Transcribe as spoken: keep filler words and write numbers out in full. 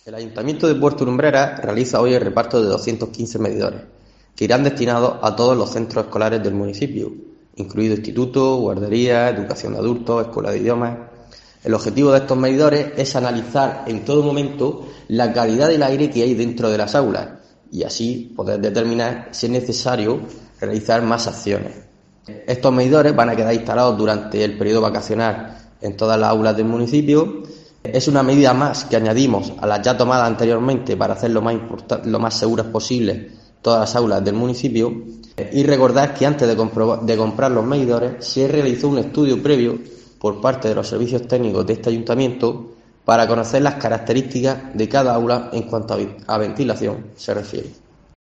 El Ayuntamiento de Puerto Lumbreras realiza hoy el reparto de doscientos quince medidores, que irán destinados a todos los centros escolares del municipio, incluido institutos, guarderías, educación de adultos, escuela de idiomas. El objetivo de estos medidores es analizar en todo momento la calidad del aire que hay dentro de las aulas y así poder determinar si es necesario realizar más acciones. Estos medidores van a quedar instalados durante el periodo vacacional en todas las aulas del municipio. Es una medida más que añadimos a las ya tomadas anteriormente para hacer lo más, lo más seguras posible todas las aulas del municipio. Y recordar que antes de, de comprar los medidores se realizó un estudio previo por parte de los servicios técnicos de este ayuntamiento para conocer las características de cada aula en cuanto a ventilación se refiere.